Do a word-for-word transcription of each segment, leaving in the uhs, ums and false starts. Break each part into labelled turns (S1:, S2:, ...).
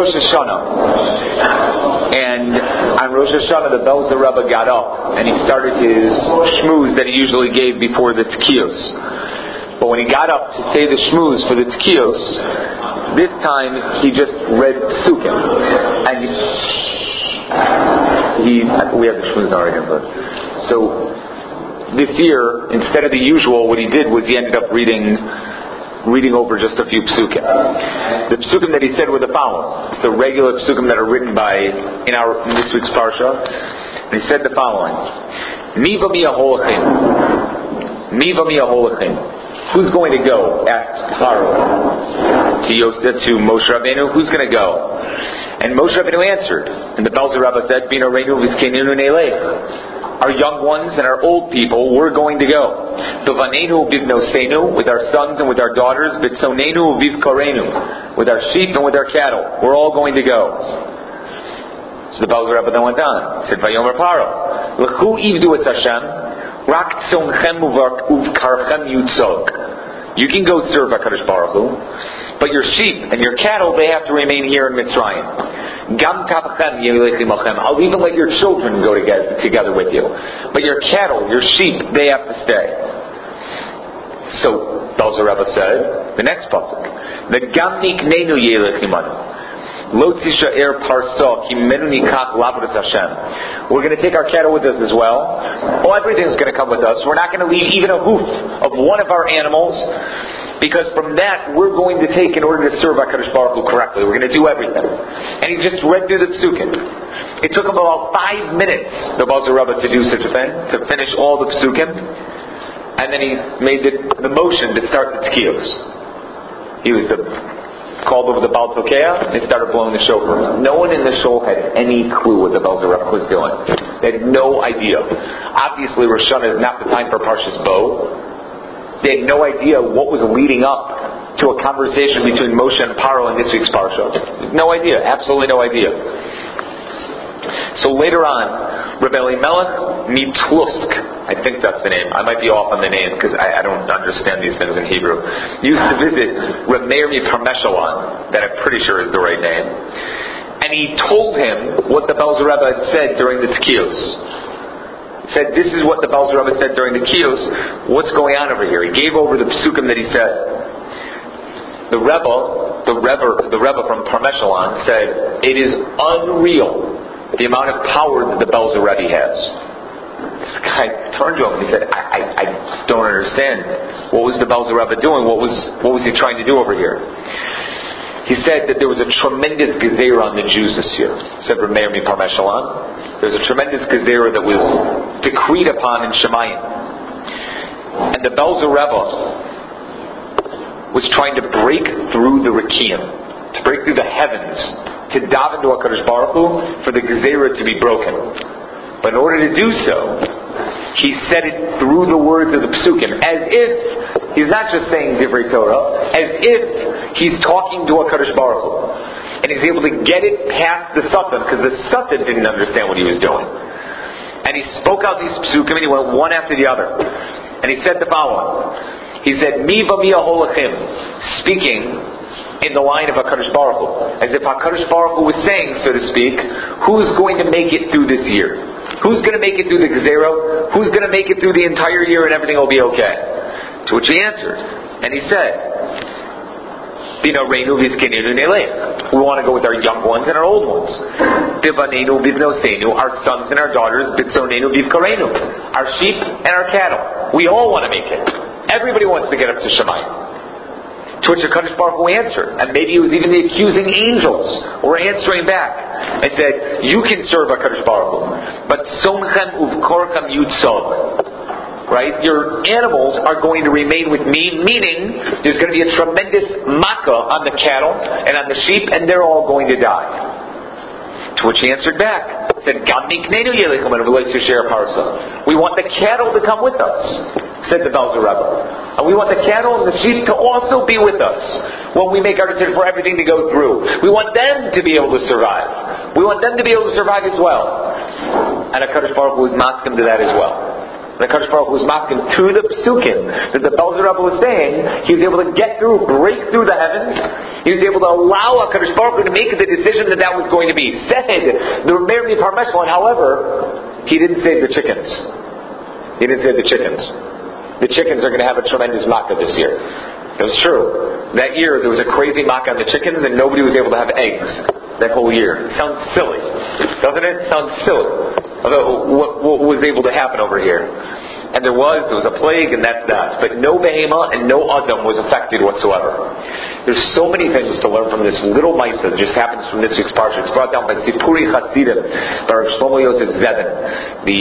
S1: Rosh Hashanah, and on Rosh Hashanah the Belzer Rebbe got up and he started his shmooze that he usually gave before the tkiyos. But when he got up to say the shmooze for the tkiyos, this time he just read psukim, and he, he we have the shmooze already, but so this year instead of the usual, what he did was he ended up reading. reading over just a few psukim. The psukim that he said were the following. The regular psukim that are written by in our in this week's parsha. And he said the following: Miva miyaholachim, Miva miyaholachim. Who's going to go? Asked Pharaoh to Yosef, to Moshe Rabbeinu. Who's going to go? And Moshe Rabbeinu answered. And the Belzer Rebbe said, Bino reinu v'zkeninu neilech. Our young ones and our old people, we're going to go. B'vanenu b'vnosenu, with our sons and with our daughters. B'tzonenu b'vkarenu, with our sheep and with our cattle. We're all going to go. So the Belzer Rebbe then went on. He said, Vayomer Paro, L'chu ivdu et Hashem, rak tzonchem uvkarchem yutzog. You can go serve HaKadosh Baruch Hu, but your sheep and your cattle, they have to remain here in Mitzrayim. Gam tapchem yelechim alchem. I'll even let your children go together, together with you. But your cattle, your sheep, they have to stay. So, Belzer Rebbe said, the next pasuk, the gam niknenu yelechim anu. Lo tishaer parsa ki menu nikach lavras Hashem. We're going to take our cattle with us as well. Oh, everything's going to come with us. We're not going to leave even a hoof of one of our animals, because from that we're going to take in order to serve HaKadosh Baruch Hu correctly. We're going to do everything. And he just read through the psukim. It took him about five minutes, the Belzer Rebbe, to do such a thing, to finish all the psukim, and then he made the, the motion to start the tkiyos. He was the called over the Baal Tokea, and they started blowing the shofar. No one in the shul had any clue what the Belzer Rebbe was doing. They had no idea. Obviously, Rosh Hashanah is not the time for Parshas Bo. They had no idea what was leading up to a conversation between Moshe and Paro in this week's Parsha. No idea. Absolutely no idea. So later on, Rebbe Elimelech Mitlusk, I think that's the name. I might be off on the name because I, I don't understand these things in Hebrew. Used to visit Reb Meir Parmeshalon, that I'm pretty sure is the right name, and he told him what the Belzer Rebbe had said during the tkiyos. He said, "This is what the Belzer Rebbe said during the tkiyos. What's going on over here?" He gave over the psukim that he said. The Rebbe, the Rebbe, the Rebbe from Parmeshalon said, "It is unreal the amount of power that the Belzer Rebbe has." This guy turned to him and he said, I, I, I don't understand. What was the Belzer Rebbe doing? What was what was he trying to do over here? He said that there was a tremendous gezerah on the Jews this year. Said Reb Meir Parmeshalon. There was a tremendous gezerah that was decreed upon in Shemayim. And the Belzer Rebbe was trying to break through the Rekiim, to break through the heavens, to daven to HaKadosh Baruch Hu for the gezerah to be broken. But in order to do so, he said it through the words of the psukim, as if he's not just saying Divrei Torah, as if he's talking to HaKadosh Baruch Hu. And he's able to get it past the Satan, because the Satan didn't understand what he was doing. And he spoke out these psukim, and he went one after the other. And he said the following. He said, Mi v'mi aholachim, speaking in the line of HaKadosh Baruch Hu, as if HaKadosh Baruch Hu was saying, so to speak, who's going to make it through this year? Who's going to make it through the Gezerah? Who's going to make it through the entire year and everything will be okay? To which he answered, and he said, Bino reinu v'zkeninu neilech. We want to go with our young ones and our old ones. B'vanenu b'vnosenu, our sons and our daughters. B'tzonenu b'vkarenu, our sheep and our cattle. We all want to make it. Everybody wants to get up to Shemayim. To which HaKadosh Baruch Hu answered, and maybe it was even the accusing angels were answering back and said, you can serve HaKadosh Baruch Hu, but sonchem uvkorchem yutzog. Right? Your animals are going to remain with me, meaning there's going to be a tremendous makkah on the cattle and on the sheep, and they're all going to die. To which he answered back, said, we want the cattle to come with us, said the Belzer Rebbe. And we want the cattle and the sheep to also be with us when we make our decision for everything to go through. We want them to be able to survive. We want them to be able to survive as well. And HaKadosh Baruch Hu was masking to that as well. The Kadosh Baruch Hu was masking to the Psukim that the Belzer Rebbe was saying. He was able to get through, break through the heavens. He was able to allow a Kadosh Baruch Hu to make the decision that that was going to be. Said the Meir Parmeshwan, however, he didn't save the chickens. He didn't save the chickens. The chickens are going to have a tremendous makkah this year. It was true. That year there was a crazy makkah on the chickens and nobody was able to have eggs that whole year. It sounds silly, doesn't it? It sounds silly. Although what, what was able to happen over here. And there was, there was a plague and that's that. But no behema and no adam was affected whatsoever. There's so many things to learn from this little Maisa that just happens from this week's parsha. It's brought down by Sipuri Chasidim, by Rav Shlomo Yosef Zevin, the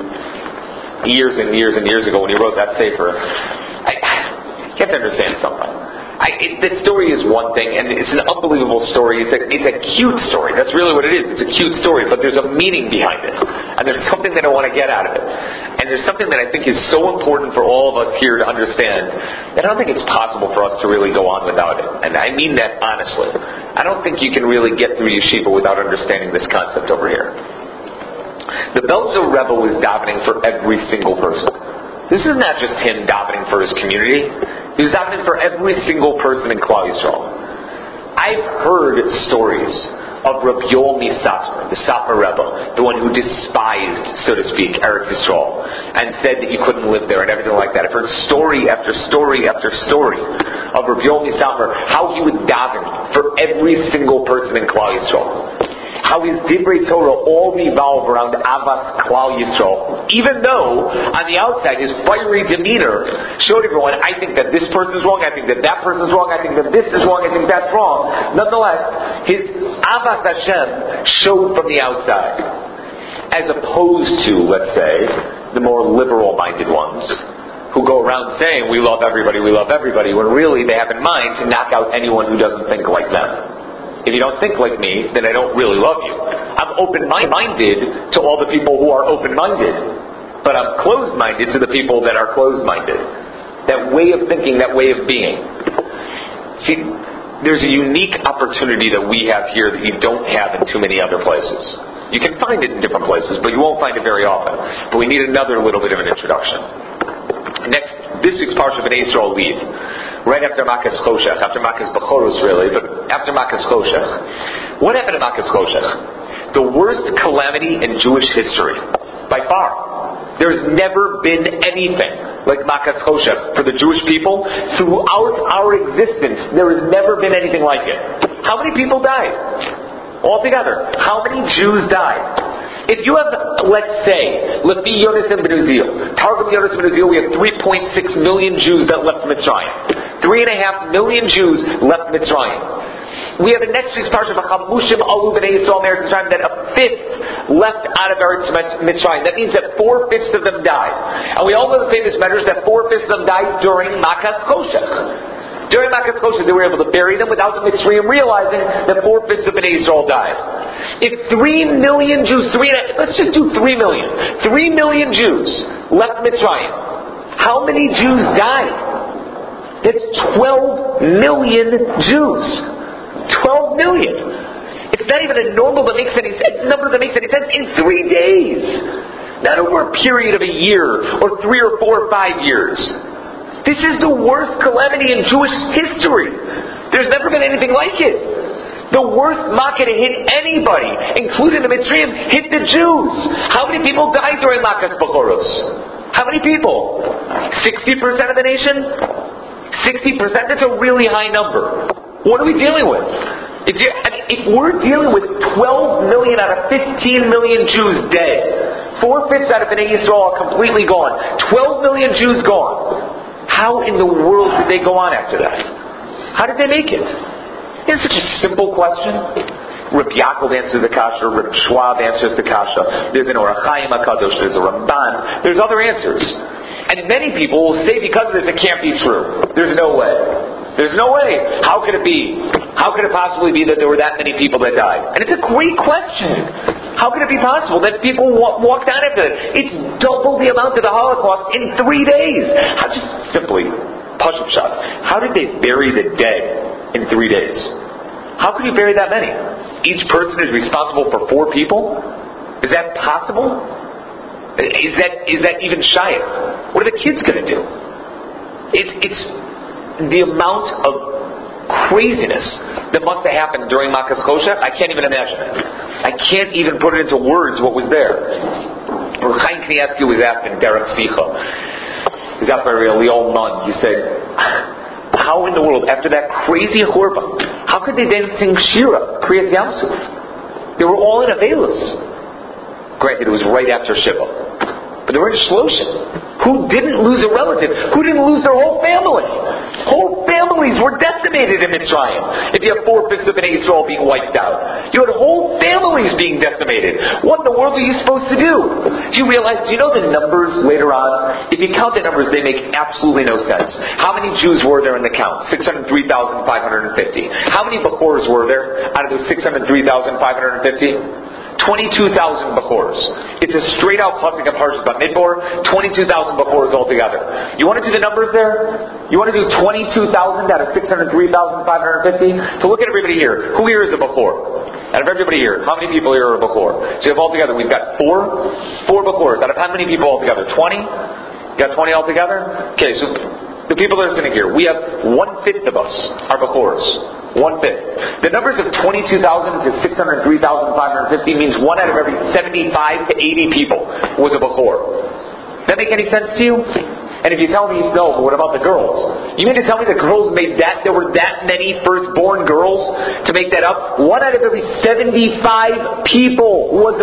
S1: years and years and years ago when he wrote that sefer. I, you have to understand something. I, it, that story is one thing, and it's an unbelievable story. It's a, it's a cute story. That's really what it is. It's a cute story, but there's a meaning behind it. And there's something that I want to get out of it. And there's something that I think is so important for all of us here to understand that I don't think it's possible for us to really go on without it. And I mean that honestly. I don't think you can really get through yeshiva without understanding this concept over here. The Belzer Rebbe was davening for every single person. This is not just him davening for his community. He was davening for every single person in Klal Yisrael. I've heard stories of Rabbi Yoel Misatmar, the Satmar Rebbe, the one who despised, so to speak, Eretz Yisrael, and said that you couldn't live there and everything like that. I've heard story after story after story of Rabbi Yoel Misatmar, how he would daven for every single person in Klal Yisrael. How his Divrei Torah all revolve around Avas Klal Yisrael. Even though, on the outside, his fiery demeanor showed everyone, I think that this person's wrong, I think that that person's wrong, I think that this is wrong, I think that's wrong. Nonetheless, his Avas Hashem showed from the outside. As opposed to, let's say, the more liberal-minded ones, who go around saying, we love everybody, we love everybody, when really they have in mind to knock out anyone who doesn't think like them. If you don't think like me, then I don't really love you. I'm open-minded to all the people who are open-minded. But I'm closed-minded to the people that are closed-minded. That way of thinking, that way of being. See, there's a unique opportunity that we have here that you don't have in too many other places. You can find it in different places, but you won't find it very often. But we need another little bit of an introduction. Next, this week's parsha of Bnei Yisrael leave, right after Makas Choshech, after Makas Bechorus really, but after Makas Choshech. What happened to Makas Choshech? The worst calamity in Jewish history, by far. There's never been anything like Makas Choshech for the Jewish people throughout our existence. There has never been anything like it. How many people died? Altogether, how many Jews died? If you have, let's say, Lefi Yonis and Benuzil, Targum Yonis and Benuzil, we have three point six million Jews that left Mitzrayim. Three and a half million Jews left Mitzrayim. We have a next week's parsha of Chamushim Alu B'nai Yisrael Eretz Mitzrayim, that a fifth left out of Eretz Mitzrayim. That means that four-fifths of them died. And we all know the famous measures that four-fifths of them died during Makas Choshech. During Makas Choshech, they were able to bury them without the Mitzrayim realizing that four-fifths of Bnei Yisrael died. If three million Jews, three, let's just do three million. Three million Jews left Mitzrayim. How many Jews died? That's twelve million Jews. Twelve million. It's not even a normal that makes any sense, number that makes any sense in three days. Not over a period of a year, or three or four or five years. This is the worst calamity in Jewish history. There's never been anything like it. The worst makkah to hit anybody, including the Mitzrayim, hit the Jews. How many people died during Makas Bechorus? How many people? sixty percent of the nation? sixty percent? That's a really high number. What are we dealing with? If, you, I mean, if we're dealing with twelve million out of fifteen million Jews dead, four-fifths out of Bnei Yisrael are completely gone, twelve million Jews gone, how in the world did they go on after that? How did they make it? It's such a simple question. Reb Yaakov answers the kasha, Reb Schwab answers the kasha, there's an Orach Chaim HaKadosh, there's a Ramban, there's other answers. And many people will say because of this it can't be true. There's no way. There's no way. How could it be? How could it possibly be that there were that many people that died? And it's a great question. How could it be possible that people wa- walked out after it? It's double the amount of the Holocaust in three days. How, just simply, push-up shot. How did they bury the dead in three days? How could you bury that many? Each person is responsible for four people? Is that possible? Is that is that even shayach? What are the kids going to do? It's it's the amount of craziness that must have happened during Makas Choshech. I can't even imagine it. I can't even put it into words what was there. Rav Chaim Kanievsky was asked in Derek Svicha. He's asked by a old nun. He said, how in the world, after that crazy churban, how could they then sing Shira, Kriyas Yamsuf? They were all in Avelis. Granted, it was right after Shiva. But they were in Shloshin. Who didn't lose a relative? Who didn't lose their whole family? Whole families were decimated in Mitzrayim. If you have four-fifths of Bnei Yisrael being wiped out. You had whole families being decimated. What in the world are you supposed to do? Do you realize, do you know the numbers later on? If you count the numbers, they make absolutely no sense. How many Jews were there in the count? six hundred three thousand five hundred fifty. How many Bechors were there out of those six hundred three thousand five hundred fifty? twenty-two thousand Bechors. It's a straight out pasuk of Parshas Bamidbar. twenty-two thousand Bechors altogether. You want to do the numbers there? You want to do twenty-two thousand out of six hundred three thousand five hundred fifty? So look at everybody here. Who here is a Bechor? Out of everybody here, how many people here are a Bechor? So you have altogether, we've got four, four Bechors. Out of how many people altogether? twenty? Got twenty altogether? Okay, so the people that are sitting here, we have one-fifth of us are Bechors. One-fifth. The numbers of twenty-two thousand to six hundred three thousand five hundred fifty means one out of every seventy-five to eighty people was a Bechor. That make any sense to you? And if you tell me, no, but what about the girls? You mean to tell me the girls made that, there were that many firstborn girls to make that up? One out of every seventy-five people was a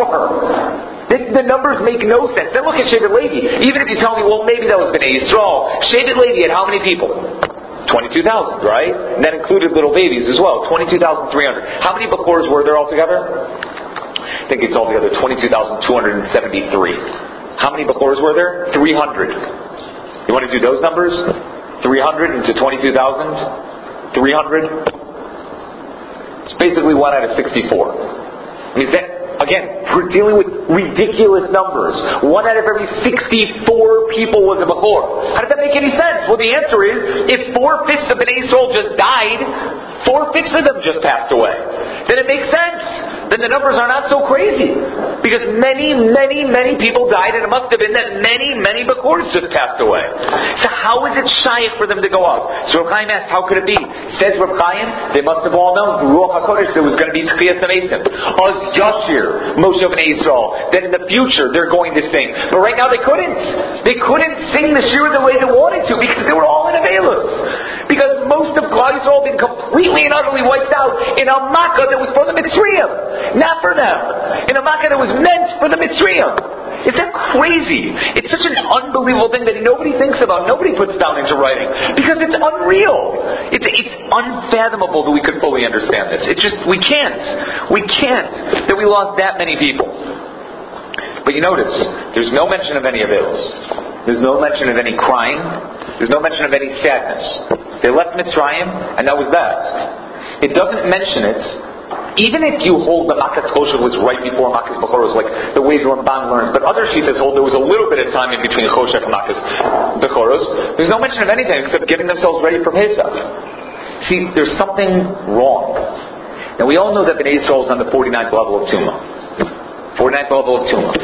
S1: Bechor. The, the numbers make no sense. Then look at Shevet Levi. Even if you tell me, well, maybe that was Bnei Yisrael. Shevet Levi had how many people? twenty-two thousand, right? And that included little babies as well. twenty-two thousand three hundred. How many Bechors were there altogether? I think it's altogether twenty-two thousand two hundred seventy-three. How many Bechors were there? three hundred. You want to do those numbers? three hundred into twenty-two thousand? three hundred? It's basically one out of sixty-four. I mean, that, again, we're dealing with ridiculous numbers. One out of every sixty-four people was a Bechor. How does that make any sense? Well, the answer is, if four-fifths of Bnei Yisrael just died, four-fifths of them just passed away. Then it makes sense. Then the numbers are not so crazy. Because many, many, many people died, and it must have been that many, many Bechors just passed away. So how is it shayach for them to go up? So Rav Chaim asked, how could it be? Says Rav Chaim, they must have all known through Ruach HaKodesh there was going to be Tchiyas HaMesim. Oz Yashir, Moshe Bnei Yisrael. Then in the future they're going to sing. But right now they couldn't. They couldn't sing the shir the way they wanted to because they were all in Avelos. Because most of Klal Yisrael had been completely and utterly wiped out in a Makkah that was for the Mitzrayim. Not for them. In a Makkah that was meant for the Mitzrayim. Is that crazy? It's such an unbelievable thing that nobody thinks about, nobody puts down into writing. Because it's unreal. It's, it's unfathomable that we could fully understand this. It just, we can't. We can't. That we lost that many people. But you notice, there's no mention of any Avelos. There's no mention of any crying. There's no mention of any sadness. They left Mitzrayim, and that was that. It doesn't mention it. Even if you hold the Makas Choshech was right before Makas Bechoros, like the way the Ramban learns, but other Shitas hold there was a little bit of time in between Choshech and Makas Bechoros. There's no mention of anything except getting themselves ready for Pesach. See, there's something wrong. Now we all know that Bnei Yisrael is on the forty-ninth level of Tumah. forty-ninth level of Tumah.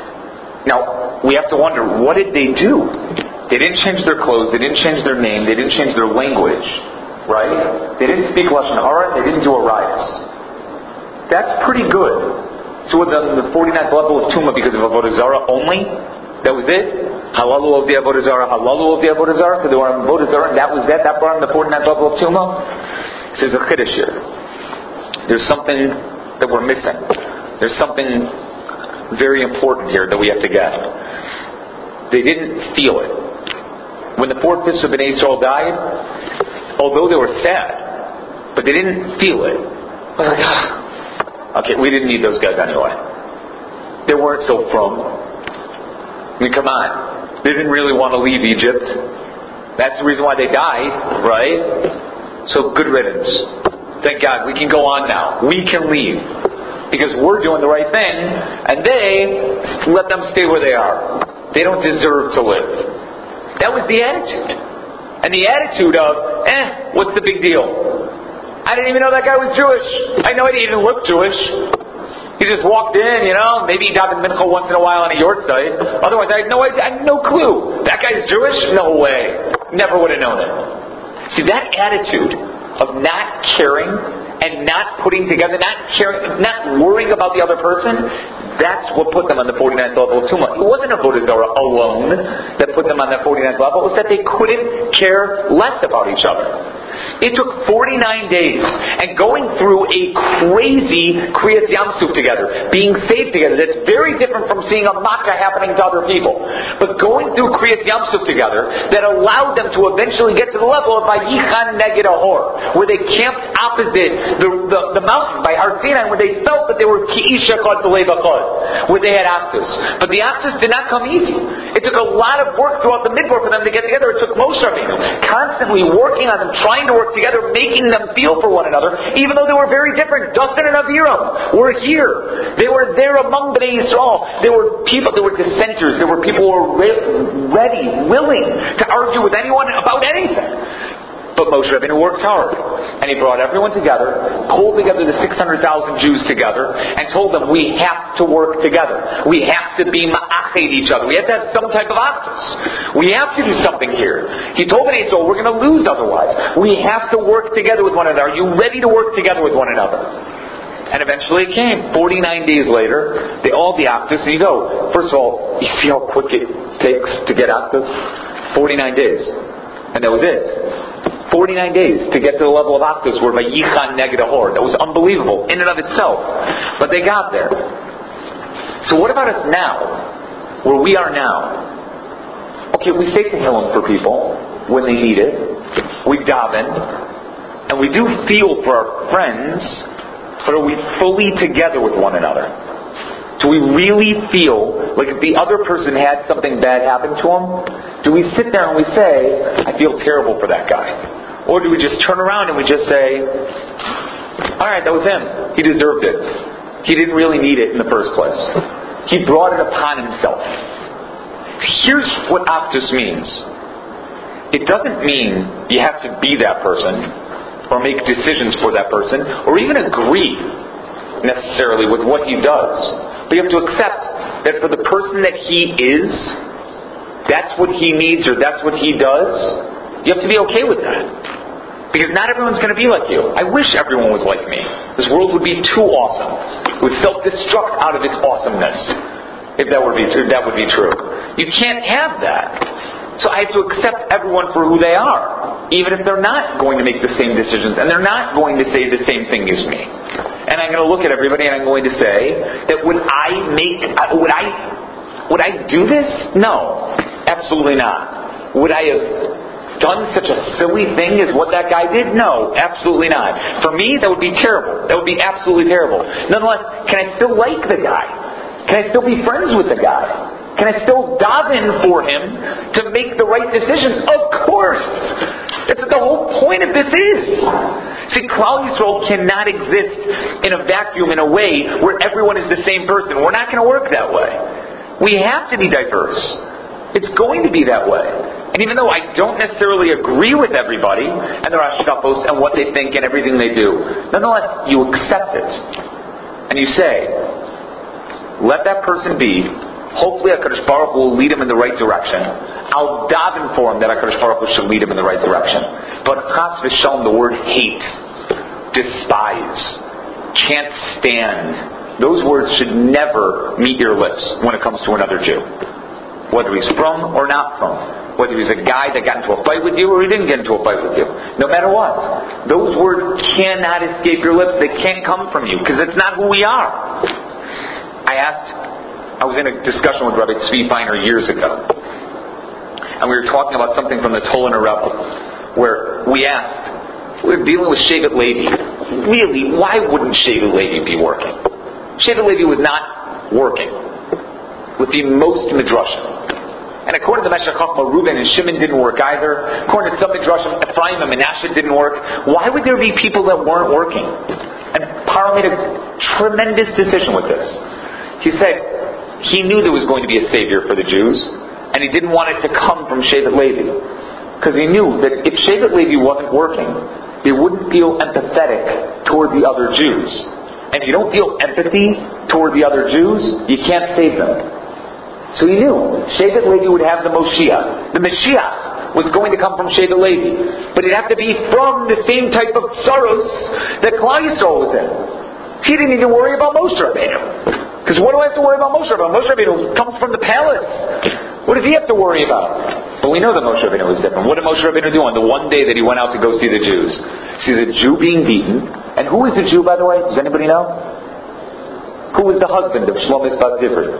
S1: Now, we have to wonder, what did they do? They didn't change their clothes, they didn't change their name, they didn't change their language. Right? They didn't speak Lashon Hara, they didn't do a riot. That's pretty good. So the, the forty-ninth level of Tumah because of Avodah Zarah only? That was it? Halalu of the Avodah Zarah, halalu of the Avodah Zarah. So they were on Avodah Zarah and that was that? That brought them the forty-ninth level of Tumah? So there's a chiddush here. There's something that we're missing. There's something very important here that we have to get. They didn't feel it. When the four-fifths of Bnei Yisrael died, although they were sad, but they didn't feel it. I was like, ah, okay, we didn't need those guys anyway. They weren't so frum. I mean, come on. They didn't really want to leave Egypt. That's the reason why they died, right? So good riddance. Thank God, we can go on now. We can leave. Because we're doing the right thing, and they, let them stay where they are. They don't deserve to live. That was the attitude. And the attitude of, eh, what's the big deal? I didn't even know that guy was Jewish. I know he didn't look Jewish. He just walked in, you know, maybe he davened mincha once in a while on a yort site. Otherwise, I had no idea, I had no clue. That guy's Jewish? No way. Never would have known it. See, that attitude of not caring and not putting together, not caring, not worrying about the other person, that's what put them on the forty-ninth level of Tumah. It wasn't Avodah Zarah alone that put them on that forty-ninth level. It was that they couldn't care less about each other. It took forty-nine days and going through a crazy Kriyas Yamsuf together, being saved together. That's very different from seeing a makkah happening to other people. But going through Kriyas Yamsuf together, that allowed them to eventually get to the level of Vayichan Neged Ahor, where they camped opposite the, the, the mountain by Har Sinai, where they felt that they were Ki'ish Echad B'Lev Echad, where they had Achdus. But the Achdus did not come easy. It took a lot of work throughout the midbar for them to get together. It took Moshe Rabbeinu constantly working on them, trying to work together, making them feel for one another, even though they were very different. Dustin and Aviram were here. They were there among Bnei Yisrael. There were people, there were dissenters, there were people who were re- ready, willing to argue with anyone about anything. But Moshe Rabbeinu worked hard, and he brought everyone together, pulled together the six hundred thousand Jews together, and told them, we have to work together. We have to be ma'ached each other. We have to have some type of actus. We have to do something here. He told Bnei Yisrael, we're going to lose otherwise. We have to work together with one another. Are you ready to work together with one another? And eventually it came. forty-nine days later, they all the actus, and you go, first of all, you see how quick it takes to get actus? forty-nine days. And that was it. forty-nine days to get to the level of Achdus where Vayichan Neged Ahor. That was unbelievable in and of itself. But they got there. So what about us now? Where we are now? Okay, we say Tehillim for people when they need it. We daven. And we do feel for our friends. But are we fully together with one another? Do we really feel like if the other person had something bad happen to him, do we sit there and we say, I feel terrible for that guy? Or do we just turn around and we just say, alright, that was him. He deserved it. He didn't really need it in the first place. He brought it upon himself. Here's what Achdus means. It doesn't mean you have to be that person, or make decisions for that person, or even agree necessarily with what he does. But you have to accept that for the person that he is, that's what he needs or that's what he does. You have to be okay with that. Because not everyone's going to be like you. I wish everyone was like me. This world would be too awesome. It would self-destruct out of its awesomeness. If that would be if that would be true. You can't have that. So I have to accept everyone for who they are. Even if they're not going to make the same decisions and they're not going to say the same thing as me. And I'm going to look at everybody and I'm going to say that would I make, would I, would I do this? No. Absolutely not. Would I have done such a silly thing as what that guy did? No, absolutely not. For me, that would be terrible. That would be absolutely terrible. Nonetheless, can I still like the guy? Can I still be friends with the guy? Can I still daven for him to make the right decisions? Of course! That's what the whole point of this is. See, Klal Yisrael cannot exist in a vacuum in a way where everyone is the same person. We're not going to work that way. We have to be diverse. It's going to be that way. And even though I don't necessarily agree with everybody and their hashkafos and what they think and everything they do, nonetheless, you accept it. And you say, let that person be. Hopefully HaKadosh Baruch Hu will lead him in the right direction. I'll daven for him that HaKadosh Baruch Hu should lead him in the right direction. But chas v'shalom, the word hate, despise, can't stand, those words should never meet your lips when it comes to another Jew. Whether he's from or not from. Whether he's a guy that got into a fight with you or he didn't get into a fight with you. No matter what. Those words cannot escape your lips. They can't come from you because it's not who we are. I asked I was in a discussion with Rabbi Tzvi Feiner years ago. And we were talking about something from the Toliner Rebbe, where we asked, we were dealing with Shevet Levi. Really, why wouldn't Shevet Levi be working? Shevet Levi was not working with the most midrashim. And according to the Meshech Chochmah, Reuben and Shimon didn't work either. According to some midrashim, Ephraim and Menashe didn't work. Why would there be people that weren't working? And Paro made a tremendous decision with this. He said, he knew there was going to be a savior for the Jews, and he didn't want it to come from Shevet Levi. Because he knew that if Shevet Levi wasn't working, they wouldn't feel empathetic toward the other Jews. And if you don't feel empathy toward the other Jews, you can't save them. So he knew Shevet Levi would have the Moshiach. The Mashiach was going to come from Shevet Levi. But it'd have to be from the same type of tsaros that Klal Yisrael was in. He didn't even worry about Moshe Rabbeinu. Because what do I have to worry about Moshe Rabbeinu? Moshe Rabbeinu comes from the palace. What does he have to worry about? But we know that Moshe Rabbeinu was different. What did Moshe Rabbeinu do on the one day that he went out to go see the Jews? See the Jew being beaten. And who is the Jew, by the way? Does anybody know? Who was the husband of Shlomis Bat Zivri?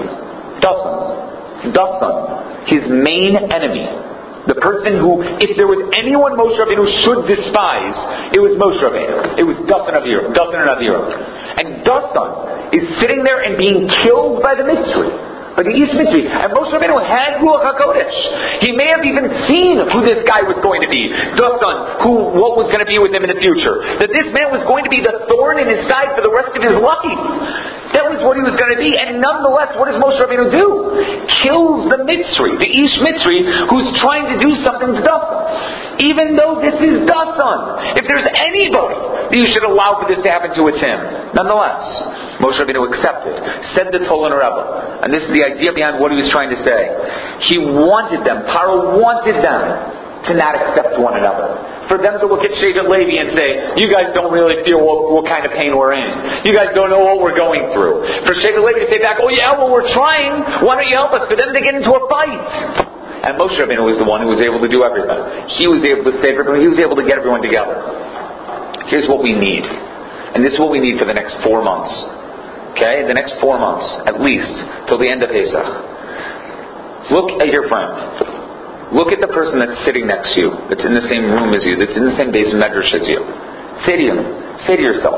S1: Dasan. Dasan. His main enemy. The person who, if there was anyone Moshe Rabbeinu should despise, it was Moshe Rabbeinu. It was Dasan Aviram. Dasan and Aviram. And Dasan is sitting there and being killed by the Mitzri. By the East Mitzri. And Moshe Rabbeinu had Ruach HaKodesh. He may have even seen who this guy was going to be. Dasan, who, what was going to be with him in the future. That this man was going to be the thorn in his side for the rest of his life. That was what he was going to be. And nonetheless, what does Moshe Rabbeinu do? Kills the Mitzri, the Ish Mitzri, who's trying to do something to Dasan. Even though this is Dasan. If there's anybody that you should allow for this to happen to, it's him. Nonetheless, Moshe Rabbeinu accepted. Said the Tolan Rebbe. And this is the idea behind what he was trying to say. He wanted them, Paro wanted them to not accept one another. For them to look at Shevet Levi and say, you guys don't really feel what, what kind of pain we're in. You guys don't know what we're going through. For Shevet Levi to say back, oh yeah, well we're trying. Why don't you help us? For them to get into a fight. And Moshe Rabbeinu was the one who was able to do everything. He was able to save everyone. He was able to get everyone together. Here's what we need. And this is what we need for the next four months. Okay? The next four months, at least, till the end of Pesach. Look at your friend. Look at the person that's sitting next to you, that's in the same room as you, that's in the same base medrash as you. Say to him, say to yourself,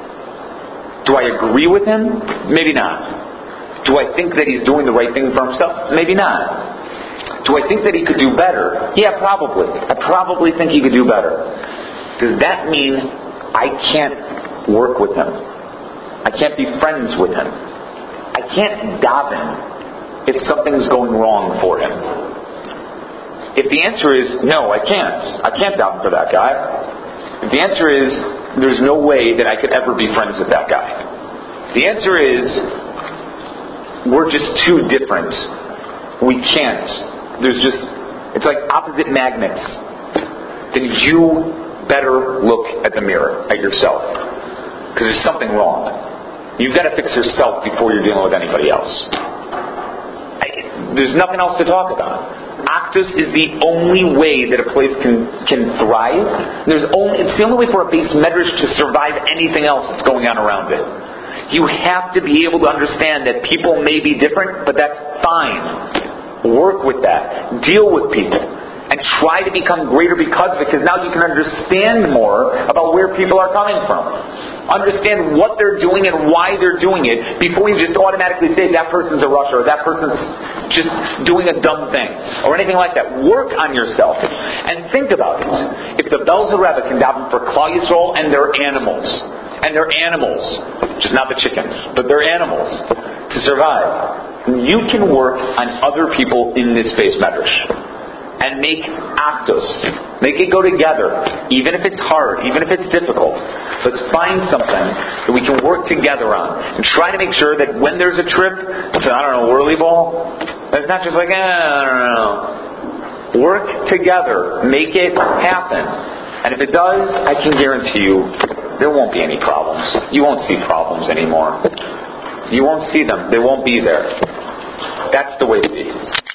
S1: do I agree with him? Maybe not. Do I think that he's doing the right thing for himself? Maybe not. Do I think that he could do better? Yeah, probably. I probably think he could do better. Does that mean I can't work with him? I can't be friends with him? I can't daven if something's going wrong for him? If the answer is, no, I can't. I can't daven for that guy. If the answer is, there's no way that I could ever be friends with that guy. The answer is, we're just too different. We can't. There's just, it's like opposite magnets. Then you better look at the mirror, at yourself. Because there's something wrong. You've got to fix yourself before you're dealing with anybody else. I, there's nothing else to talk about. Actus is the only way that a place can can thrive. There's only it's the only way for a base medrash to survive anything else that's going on around it. You have to be able to understand that people may be different, but that's fine. Work with that. Deal with people. And try to become greater because of it, because now you can understand more about where people are coming from. Understand what they're doing and why they're doing it before you just automatically say that person's a rusher or that person's just doing a dumb thing or anything like that. Work on yourself and think about it. If the Belzer Rebbe can daven for Klal Yisrael and their animals, and their animals, just not the chickens, but their animals, to survive, you can work on other people in this base medrash. And make actos. Make it go together. Even if it's hard, even if it's difficult. Let's find something that we can work together on. And try to make sure that when there's a trip to, I don't know, whirly ball, it's not just like, eh, I don't know. Work together. Make it happen. And if it does, I can guarantee you, there won't be any problems. You won't see problems anymore. You won't see them. They won't be there. That's the way to be.